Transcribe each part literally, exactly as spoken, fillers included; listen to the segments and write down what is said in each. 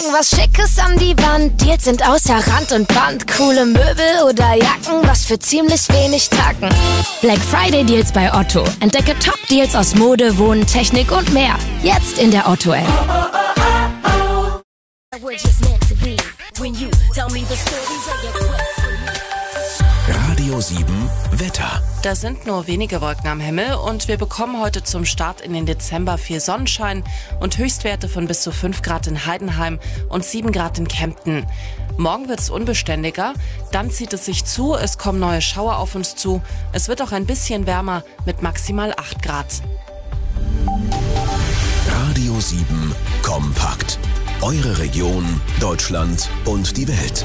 hängen was Schickes an die Wand. Deals sind außer Rand und Band. Coole Möbel oder Jacken, was für ziemlich wenig Tacken. Black Friday Deals bei Otto. Entdecke Top-Deals aus Mode, Wohnen, Technik und mehr. Jetzt in der Otto-App. Radio sieben Wetter. Da sind nur wenige Wolken am Himmel und wir bekommen heute zum Start in den Dezember viel Sonnenschein und Höchstwerte von bis zu fünf Grad in Heidenheim und sieben Grad in Kempten. Morgen wird es unbeständiger, dann zieht es sich zu, es kommen neue Schauer auf uns zu. Es wird auch ein bisschen wärmer mit maximal acht Grad. Radio sieben Kompakt. Eure Region, Deutschland und die Welt.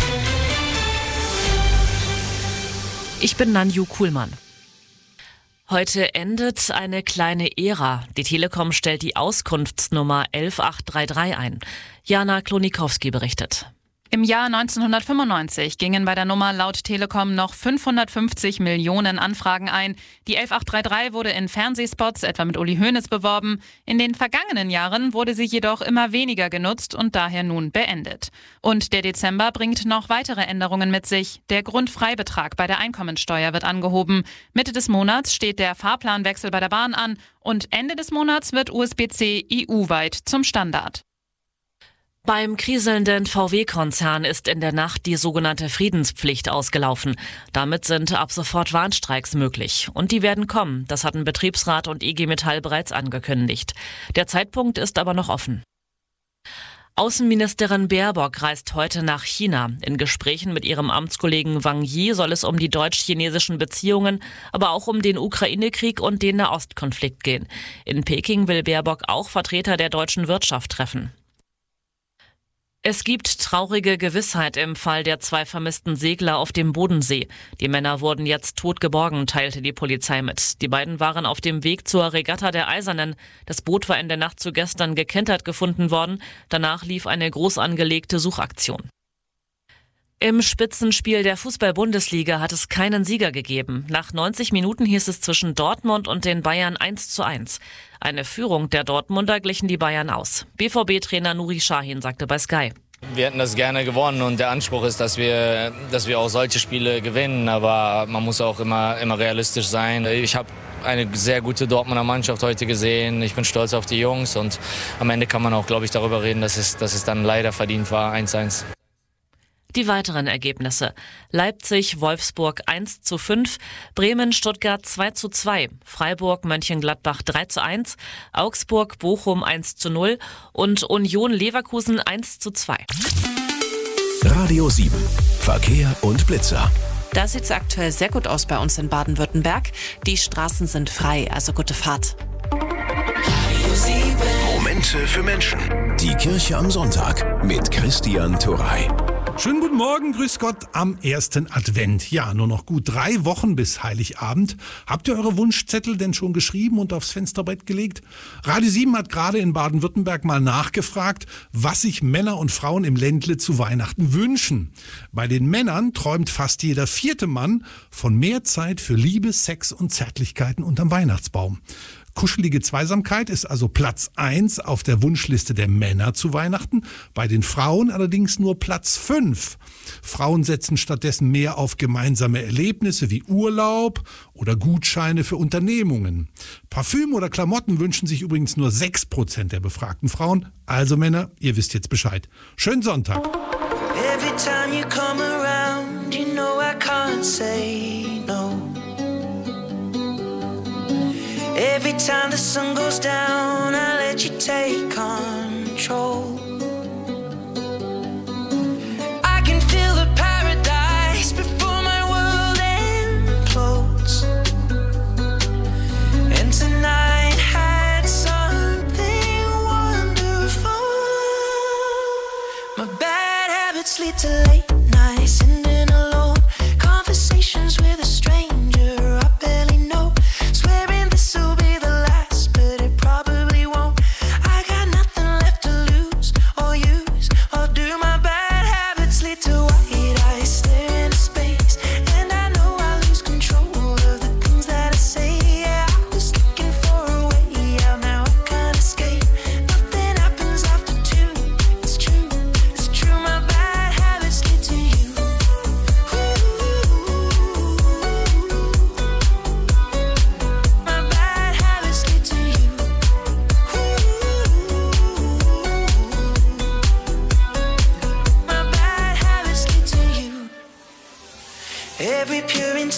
Ich bin Nanju Kuhlmann. Heute endet eine kleine Ära. Die Telekom stellt die Auskunftsnummer elf acht drei drei ein. Jana Klonikowski berichtet. Im Jahr neunzehnhundertfünfundneunzig gingen bei der Nummer laut Telekom noch fünfhundertfünfzig Millionen Anfragen ein. Die elf acht drei drei wurde in Fernsehspots, etwa mit Uli Hoeneß, beworben. In den vergangenen Jahren wurde sie jedoch immer weniger genutzt und daher nun beendet. Und der Dezember bringt noch weitere Änderungen mit sich. Der Grundfreibetrag bei der Einkommensteuer wird angehoben. Mitte des Monats steht der Fahrplanwechsel bei der Bahn an und Ende des Monats wird U S B C E U-weit zum Standard. Beim kriselnden V W-Konzern ist in der Nacht die sogenannte Friedenspflicht ausgelaufen. Damit sind ab sofort Warnstreiks möglich. Und die werden kommen. Das hatten Betriebsrat und I G Metall bereits angekündigt. Der Zeitpunkt ist aber noch offen. Außenministerin Baerbock reist heute nach China. In Gesprächen mit ihrem Amtskollegen Wang Yi soll es um die deutsch-chinesischen Beziehungen, aber auch um den Ukraine-Krieg und den Nahostkonflikt gehen. In Peking will Baerbock auch Vertreter der deutschen Wirtschaft treffen. Es gibt traurige Gewissheit im Fall der zwei vermissten Segler auf dem Bodensee. Die Männer wurden jetzt tot geborgen, teilte die Polizei mit. Die beiden waren auf dem Weg zur Regatta der Eisernen. Das Boot war in der Nacht zu gestern gekentert gefunden worden. Danach lief eine groß angelegte Suchaktion. Im Spitzenspiel der Fußball-Bundesliga hat es keinen Sieger gegeben. Nach neunzig Minuten hieß es zwischen Dortmund und den Bayern eins zu eins. Eine Führung der Dortmunder glichen die Bayern aus. B V B-Trainer Nuri Sahin sagte bei Sky: Wir hätten das gerne gewonnen und der Anspruch ist, dass wir, dass wir auch solche Spiele gewinnen. Aber man muss auch immer, immer realistisch sein. Ich habe eine sehr gute Dortmunder Mannschaft heute gesehen. Ich bin stolz auf die Jungs und am Ende kann man auch, glaube ich, darüber reden, dass es, dass es dann leider verdient war, eins zu eins. Die weiteren Ergebnisse: Leipzig, Wolfsburg eins zu fünf, Bremen, Stuttgart zwei zu zwei, Freiburg, Mönchengladbach drei zu eins, Augsburg, Bochum eins zu null und Union Leverkusen eins zu zwei. Radio sieben Verkehr und Blitzer. Da sieht es aktuell sehr gut aus bei uns in Baden-Württemberg. Die Straßen sind frei, also gute Fahrt. Momente für Menschen. Die Kirche am Sonntag mit Christian Turey. Schönen guten Morgen, grüß Gott am ersten Advent. Ja, nur noch gut drei Wochen bis Heiligabend. Habt ihr eure Wunschzettel denn schon geschrieben und aufs Fensterbrett gelegt? Radio sieben hat gerade in Baden-Württemberg mal nachgefragt, was sich Männer und Frauen im Ländle zu Weihnachten wünschen. Bei den Männern träumt fast jeder vierte Mann von mehr Zeit für Liebe, Sex und Zärtlichkeiten unterm Weihnachtsbaum. Kuschelige Zweisamkeit ist also Platz eins auf der Wunschliste der Männer zu Weihnachten, bei den Frauen allerdings nur Platz fünf. Frauen setzen stattdessen mehr auf gemeinsame Erlebnisse wie Urlaub oder Gutscheine für Unternehmungen. Parfüm oder Klamotten wünschen sich übrigens nur sechs Prozent der befragten Frauen. Also Männer, ihr wisst jetzt Bescheid. Schönen Sonntag. Every time you come around, you know I can't say no. Every time the sun goes down, I let you take control. I can feel the paradise before my world implodes. And tonight had something wonderful. My bad habits lead to late nights, sitting alone. Conversations with a stranger I barely know. Swearing this will be the last, but it probably won't. I got nothing left to lose or use or do. My bad habits lead to white eyes staring into space, and I know I lose control of the things that I say. Yeah, I was looking for a way out, now I can't escape. Nothing happens after two, it's true.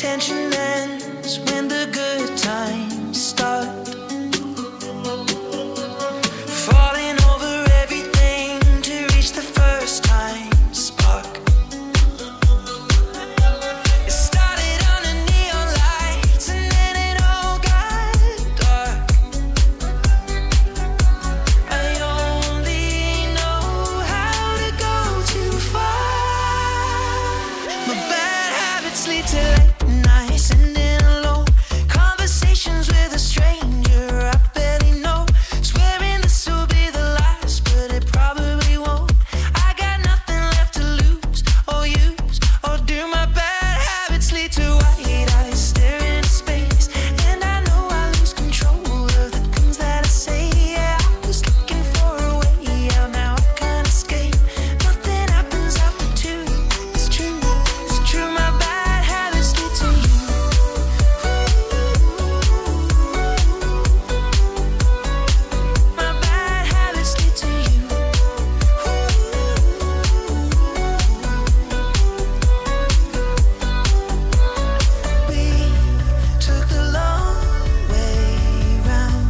tension ends when the good times start. Falling over everything to reach the first time spark. It started under neon lights and then it all got dark. I only know how to go too far. My bad habits lead to late nights and in alone conversations with a stranger I barely know. Swearing this will be the last, but it probably won't. I got nothing left to lose or use or do. My bad habits lead to white eyes staring into space, and I know I lose control of the things that I say. Yeah, I was looking for a way out, now I can't escape. Nothing happens after two. It's true, it's true. My bad habits lead to you. My bad habits lead to you. We took the long way round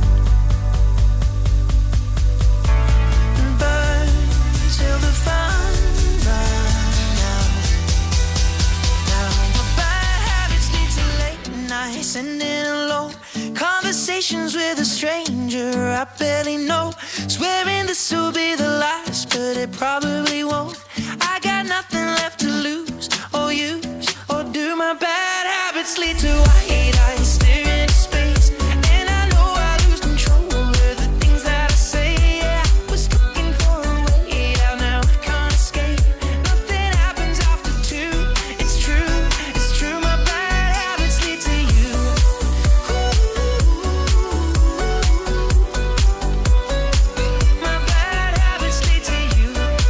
and burned till the fun ran out. Now my bad habits lead to late nights and in alone conversations with a stranger I barely know. Swearing this will be the last, but it probably won't. I got nothing left to lose or use or do. My bad habits lead to white eyes staring into space, and I know I lose control of the things that I say. Yeah, I was looking for a way out, now I can't escape. Nothing happens after two. It's true, it's true. My bad habits lead to you. My bad habits lead to you.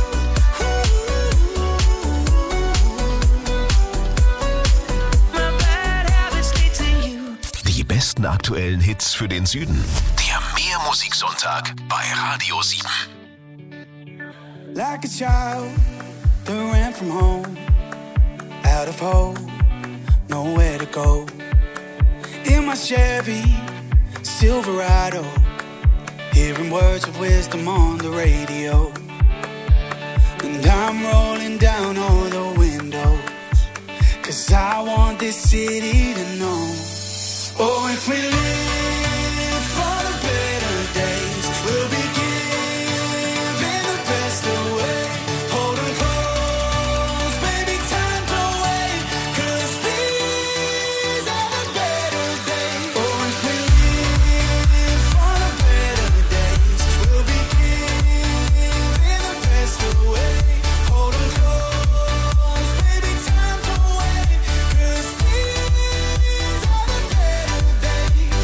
My bad habits lead to you. Die besten aktuellen Hits für den Süden. Der Mehrmusiksonntag bei Radio sieben. Like a child that ran from home, out of hope, nowhere to go. In my Chevy Silverado, hearing words of wisdom on the radio. And I'm rolling down all the windows, 'cause I want this city to know. Oh, if we live for the better days, we'll be giving the best away. Hold 'em close, baby, time to wait, 'cause these are the better days. Oh, if we live for the better days, we'll be giving the best away. Hold 'em close, baby, time to wait, 'cause these are the better days.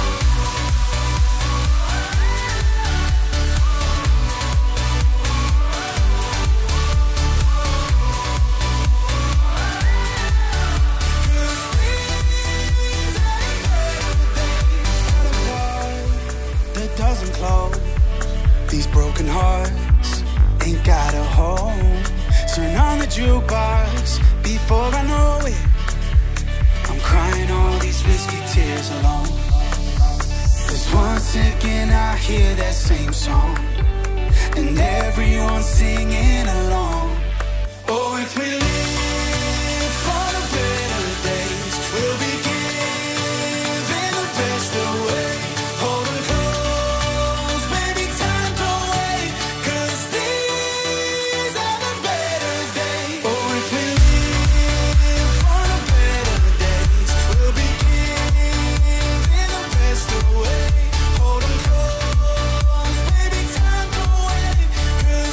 That doesn't close. These broken hearts ain't got a home. Turn on the jukebox before I know it. I'm crying all these risky tears alone. 'Cause once again I hear that same song, and everyone's singing along. Oh, if we live for the better days, we'll be giving the best away. Hold 'em close, baby, time to wait, 'cause these are the better days. Oh, if we live for the better days, we'll be giving the best away. Hold 'em close, baby, time to wait, 'cause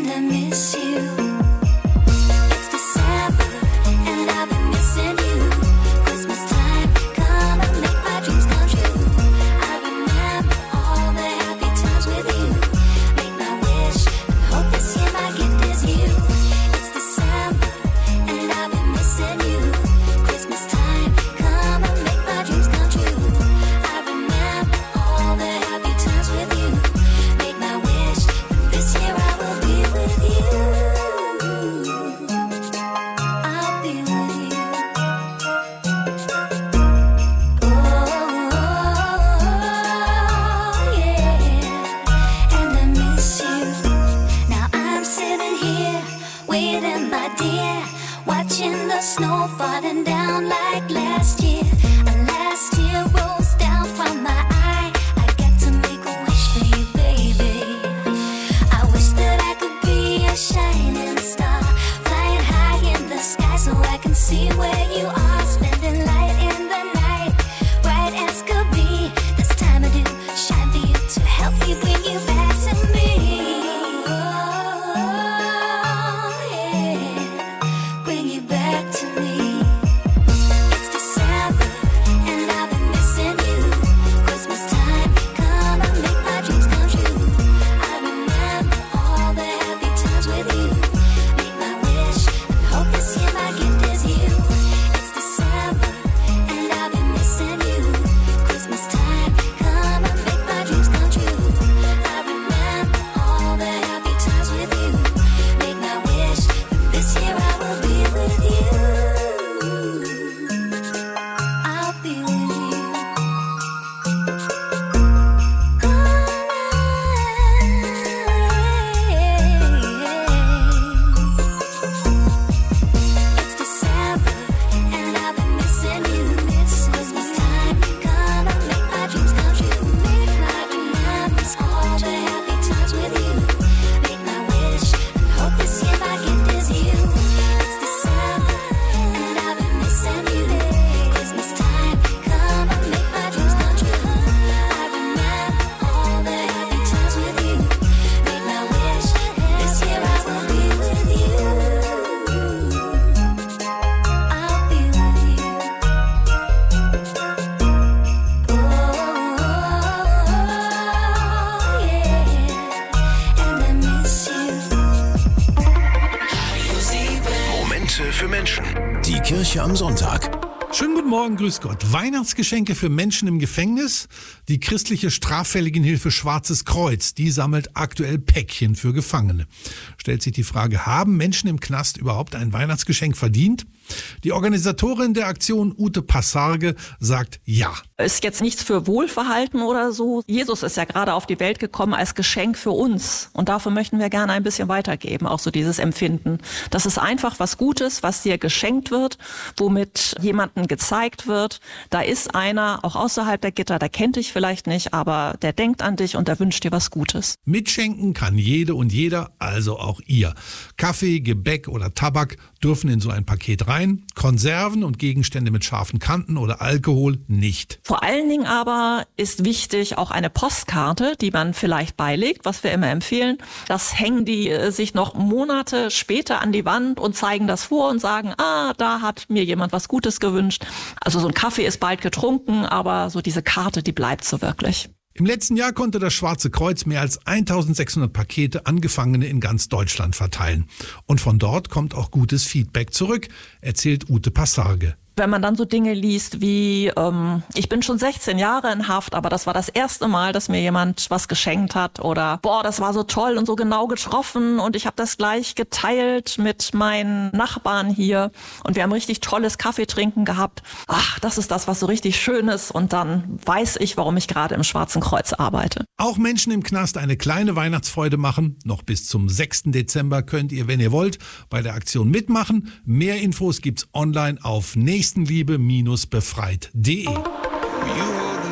and I miss you. It's December and I've been missing you. Christmas time, come and make my dreams come true. I remember all the happy times with you. Make my wish and hope this year my gift is you. It's December and I've been missing you. Christmas time, come and make my dreams come true. I remember all the happy times with you. Make my wish and this year I will be with you. I'll be with you. Oh, yeah, and I miss you. Now I'm sitting here waiting, my dear, watching the snow falling down like last year. And last year rolls down from my eye. I get to make a wish for you, baby. I wish that I could be a shining star, flying high in the sky so I can see where you are, spending light in the night, bright as could be. This time I do shine for you to help me bring you back to me. Oh, yeah, bring you back to me. It's December and I've been missing you. Christmas time, come and make my dreams come true. I remember all the happy times with you. Make my wish and hope this year my gift is you. It's December and I've been missing you. Christmas time, come and make my dreams come true. I remember all the happy times with you. Make my wish and this year I will be with you. I'll be with you. It's December and I've been missing you. Christmas time, come and make my dreams come true. I remember all the happy times with you. Make my wish and hope this year my gift is you. It's December and I've been missing you. Christmas time, come and make my dreams come true. I remember all the happy times with you. Make my wish, this year I will be with you. I'll be with you. Oh, yeah, and I miss you. Momente für Menschen. Die Kirche am Sonntag. Schönen guten Morgen, grüß Gott. Weihnachtsgeschenke für Menschen im Gefängnis. Die christliche Straffälligenhilfe Schwarzes Kreuz, die sammelt aktuell Päckchen für Gefangene. Stellt sich die Frage, haben Menschen im Knast überhaupt ein Weihnachtsgeschenk verdient? Die Organisatorin der Aktion, Ute Passarge, sagt ja. Ist jetzt nichts für Wohlverhalten oder so. Jesus ist ja gerade auf die Welt gekommen als Geschenk für uns. Und dafür möchten wir gerne ein bisschen weitergeben, auch so dieses Empfinden. Das ist einfach was Gutes, was dir geschenkt wird, womit jemandem gezeigt wird, da ist einer, auch außerhalb der Gitter, der kennt dich vielleicht nicht, aber der denkt an dich und der wünscht dir was Gutes. Mitschenken kann jede und jeder, also auch ihr. Kaffee, Gebäck oder Tabak dürfen in so ein Paket rein. Konserven und Gegenstände mit scharfen Kanten oder Alkohol nicht. Vor allen Dingen aber ist wichtig auch eine Postkarte, die man vielleicht beilegt, was wir immer empfehlen. Das hängen die äh, sich noch Monate später an die Wand und zeigen das vor und sagen, ah, da hat mir jemand was Gutes gewünscht. Also so ein Kaffee ist bald getrunken, aber so diese Karte, die bleibt so wirklich. Im letzten Jahr konnte das Schwarze Kreuz mehr als eintausendsechshundert Pakete an Gefangene in ganz Deutschland verteilen. Und von dort kommt auch gutes Feedback zurück, erzählt Ute Passarge. Wenn man dann so Dinge liest wie, ähm, ich bin schon sechzehn Jahre in Haft, aber das war das erste Mal, dass mir jemand was geschenkt hat, oder boah, das war so toll und so genau getroffen und ich habe das gleich geteilt mit meinen Nachbarn hier und wir haben richtig tolles Kaffeetrinken gehabt. Ach, das ist das, was so richtig schön ist, und dann weiß ich, warum ich gerade im Schwarzen Kreuz arbeite. Auch Menschen im Knast eine kleine Weihnachtsfreude machen. Noch bis zum sechsten Dezember könnt ihr, wenn ihr wollt, bei der Aktion mitmachen. Mehr Infos gibt's online auf nächstenliebe Bindestrich befreit punkt de. You hold the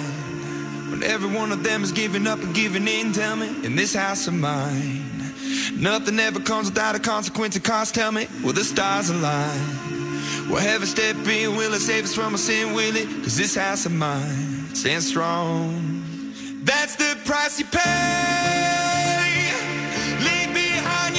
line when every one of them is giving up and giving in. Tell me, in this house of mine, nothing ever comes without a consequence and cost. Tell me, will the stars align? Will heaven step in? Will it save us from our sin? Will it? Cause this house of mine stands strong. That's the price you pay. Leave behind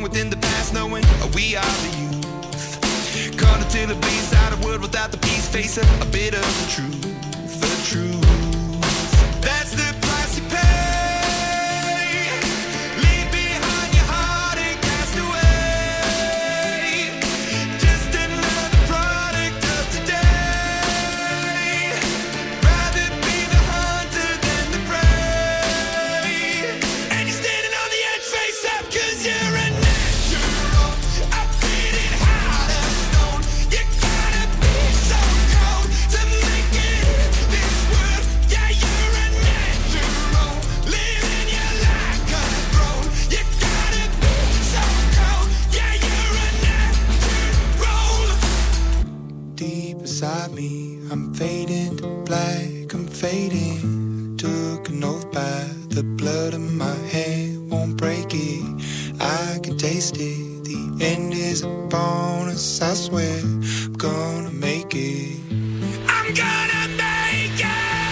within the past, knowing we are the youth. Caught until it bleeds out a world without the peace, facing a bit of the truth, the truth. That's the price you pay. Leave behind your heart and cast away. Just another product of today. Rather be the hunter than the prey. And you're standing on the edge, face up, cause you're a natural. I'm feeling hot as stone. You gotta be so cold to make it in this world. Yeah, you're a natural. Living your life control. You gotta be so cold. Yeah, you're a natural. Deep inside me, I'm fading to black, I'm fading. Took an oath by the blood in my hand, won't break it. I can taste it. The end is upon us, I swear. I'm gonna make it. I'm gonna make it.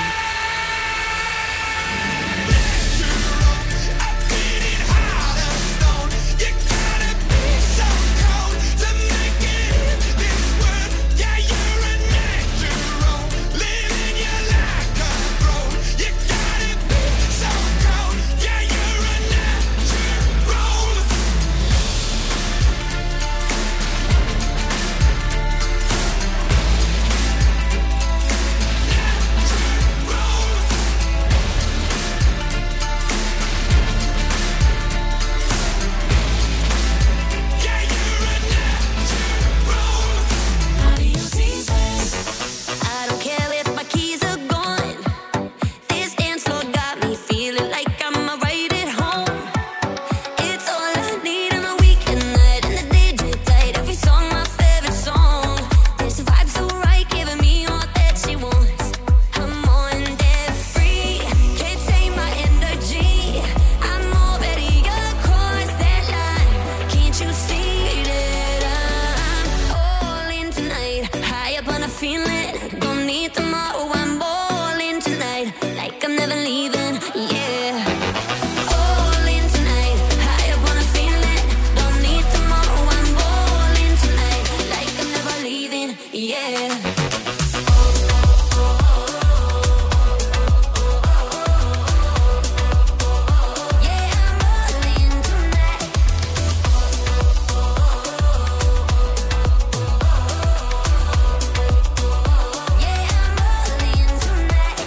I'm feeling hot as stone. You gotta be so cold to make it in this world. Yeah, you're a natural. Living your life control. You gotta be so cold. Yeah, you're a natural. Yeah, you're a natural. I don't care if my keys are gone. This dance floor got me feeling like I'm right at home. It's all I need on a weekend night, and the D J tight. Every song my favorite song. This vibe so right, giving me all that she wants. I'm on that free, can't take my energy. I'm already across that line. Can't you see that I'm all in tonight? High up on a feeling, don't need tomorrow. I'm all in tonight, like I'm never leaving. Yeah, all in tonight. High up on a feeling, don't need tomorrow. I'm all in tonight, like I'm never leaving. Yeah. Yeah, I'm all in tonight. Yeah, I'm all in tonight.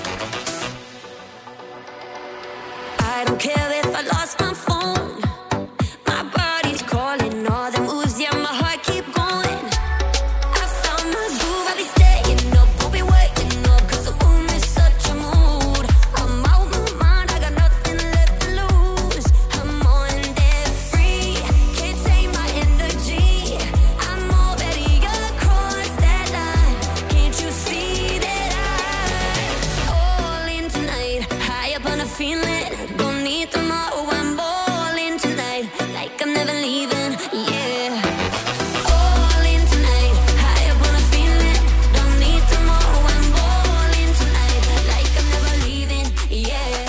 I don't care if I lost my phone. My body's calling, all the moves, yeah, my heart keep going. I found my groove, I'll be staying up, won't be waking up, cause the room is such a mood. I'm out my mind, I got nothing left to lose. I'm on that free, can't take my energy. I'm already across that line. Can't you see that I'm all in tonight? High up on a feeling, don't need tomorrow. I'm all in tonight, like I'm never leaving. Yeah, all in tonight. High up on a feeling, don't need tomorrow. I'm all in tonight, like I'm never leaving. Yeah,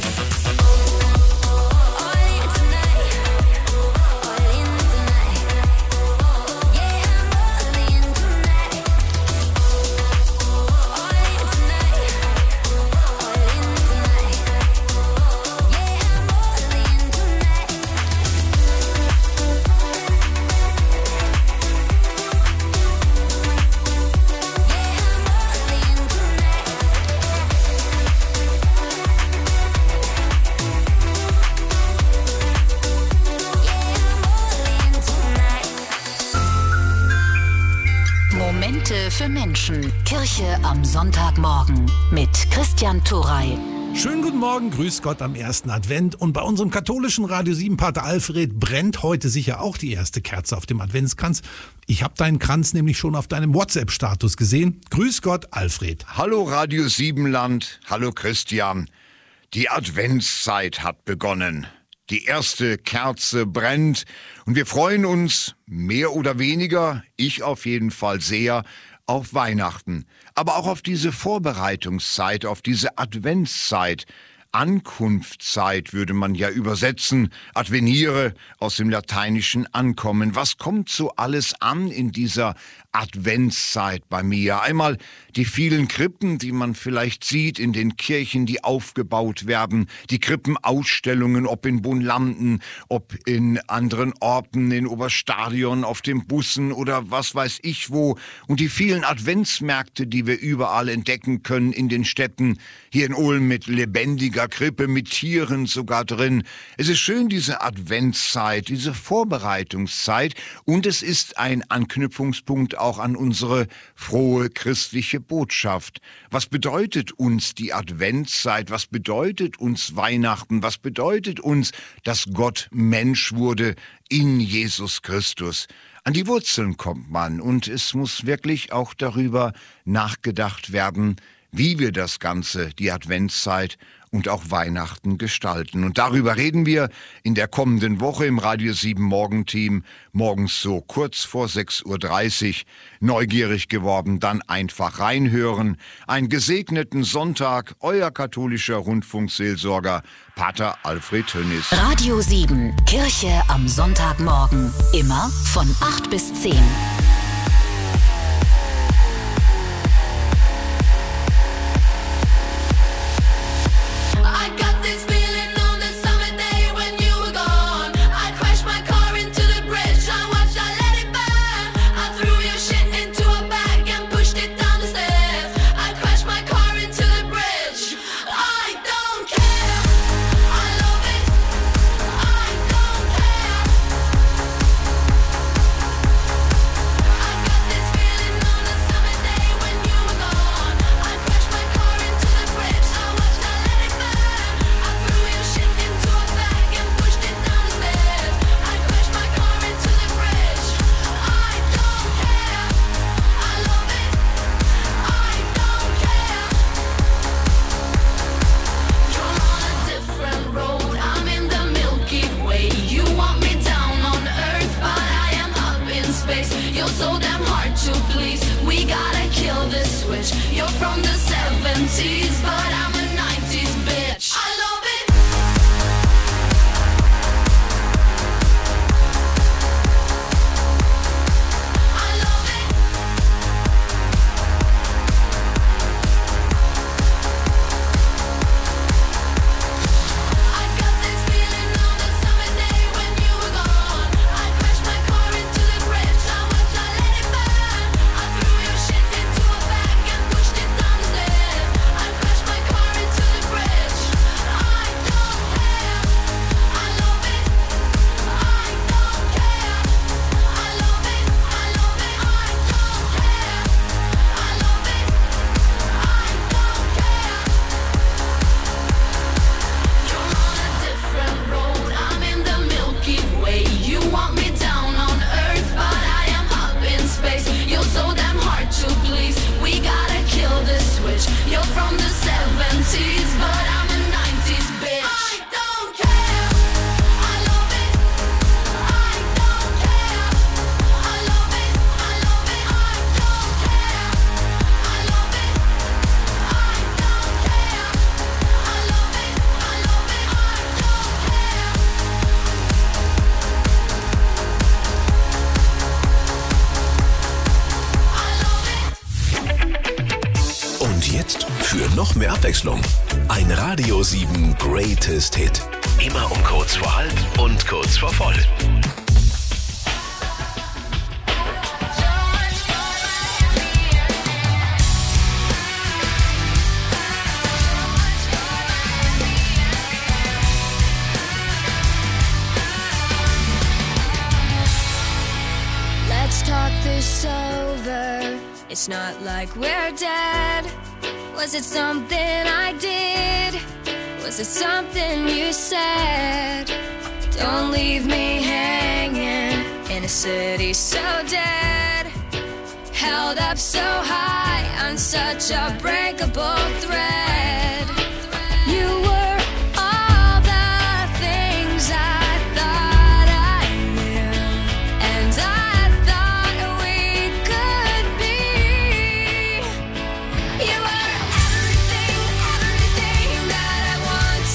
all in tonight, all in tonight. Yeah, I'm all in tonight, all in tonight, all in tonight. Yeah, I'm all in tonight. Momente für Menschen. Kirche am Sonntagmorgen mit Christian Turrey. Schönen guten Morgen, grüß Gott am ersten Advent. Und bei unserem katholischen Radio sieben Pater Alfred brennt heute sicher auch die erste Kerze auf dem Adventskranz. Ich habe deinen Kranz nämlich schon auf deinem WhatsApp-Status gesehen. Grüß Gott, Alfred. Hallo Radio sieben Land, hallo Christian. Die Adventszeit hat begonnen. Die erste Kerze brennt und wir freuen uns mehr oder weniger, ich auf jeden Fall sehr, auf Weihnachten. Aber auch auf diese Vorbereitungszeit, auf diese Adventszeit. Ankunftszeit würde man ja übersetzen. Adveniere aus dem Lateinischen ankommen. Was kommt so alles an in dieser Adventszeit bei mir? Einmal die vielen Krippen, die man vielleicht sieht in den Kirchen, die aufgebaut werden. Die Krippenausstellungen, ob in Bonlanden, ob in anderen Orten, in Oberstadion, auf den Bussen oder was weiß ich wo. Und die vielen Adventsmärkte, die wir überall entdecken können in den Städten. Hier in Ulm mit lebendiger Krippe, mit Tieren sogar drin. Es ist schön, diese Adventszeit, diese Vorbereitungszeit. Und es ist ein Anknüpfungspunkt auch an unsere frohe christliche Botschaft. Was bedeutet uns die Adventszeit? Was bedeutet uns Weihnachten? Was bedeutet uns, dass Gott Mensch wurde in Jesus Christus? An die Wurzeln kommt man und es muss wirklich auch darüber nachgedacht werden, wie wir das Ganze, die Adventszeit und auch Weihnachten gestalten. Und darüber reden wir in der kommenden Woche im Radio sieben Morgenteam, morgens so kurz vor sechs Uhr dreißig. Neugierig geworden, dann einfach reinhören. Einen gesegneten Sonntag, euer katholischer Rundfunkseelsorger, Pater Alfred Hönis. Radio sieben, Kirche am Sonntagmorgen. Immer von acht bis zehn. I got this feeling on the summer day when you were gone. I crashed my car into the bridge. I watched, I let it burn. I threw your shit into a bag and pushed it down the stairs. I crashed my car into the bridge. I don't care. I love it. I don't care. I got this feeling on the summer day when you were gone. I crashed my car into the bridge. I watched, I let it burn. I threw your shit into a bag and pushed it down the stairs. I crashed my car into the bridge. I don't care. I love it. I don't care. You're on a different road. I'm in the Milky Way. You want me down on Earth, but I am up in space. You're so damn hard to please. We gotta kill this switch. You're from the seventies, but I'm a nineties bitch. I love it. I love it. I got this feeling on the summer day when you were gone. I crashed my car into the bridge. I watched, I let it burn. I threw your shit into a bag and pushed it down the stairs. I crashed my car into the bridge. I don't care. I love it. I don't care. I love it. I love it. I don't care. I love it. I don't care. You're on a different road. I'm in the Milky Way. You want me down on Earth, but I am up in space. You're so damn hard to please. We gotta kill this switch. You're from the seventies, but I'm a nineties bitch. I don't care. I love it. I don't care. I love it. I love it. I don't care. I love it. I don't care. I love it. I love it. I don't care. Und jetzt für noch mehr Abwechslung. Ein Radio sieben Greatest Hit. Immer um kurz vor halb und kurz vor voll. Let's talk this over. It's not like we're dead. Was it something I did? Was it something you said? Don't leave me hanging in a city so dead. Held up so high on such a breakable thread. You were all the things I thought I knew, and I thought we could be. You were everything, everything that I want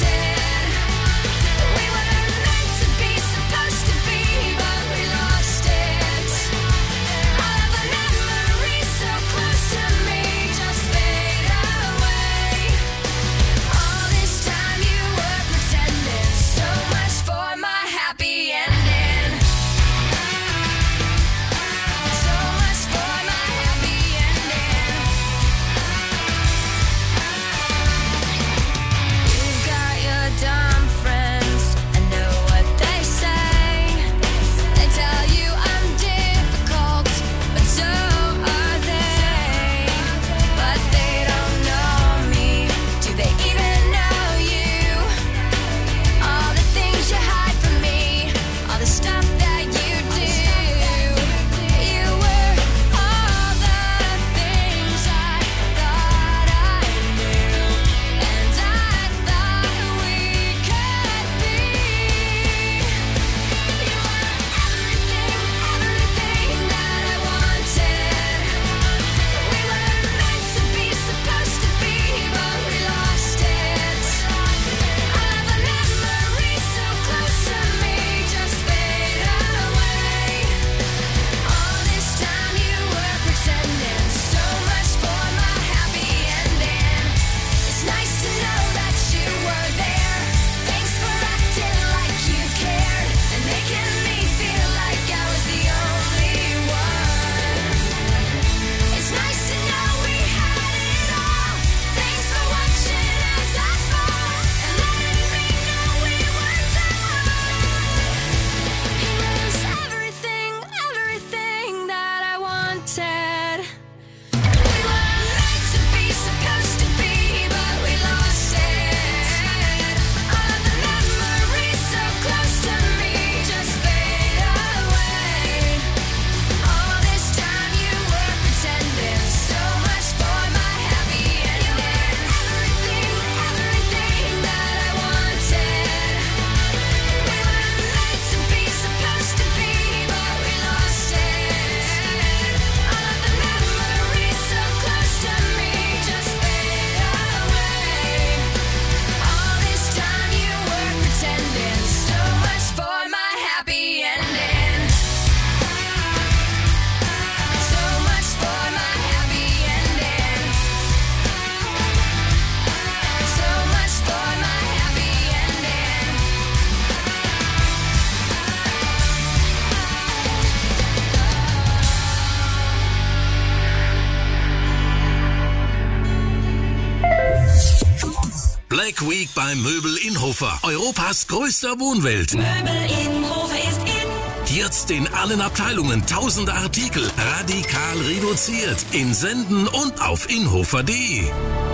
Black Week beim Möbel Inhofer. Europas größter Wohnwelt. Möbel Inhofer ist in. Jetzt in allen Abteilungen tausende Artikel. Radikal reduziert. In Senden und auf inhofer punkt de.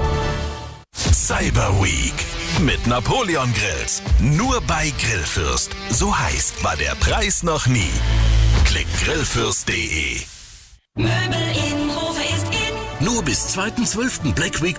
Cyber Week. Mit Napoleon Grills. Nur bei Grillfürst. So heiß war der Preis noch nie. Klick grillfürst punkt de. Möbel Inhofer ist in. Nur bis zweiten zwölften Black Week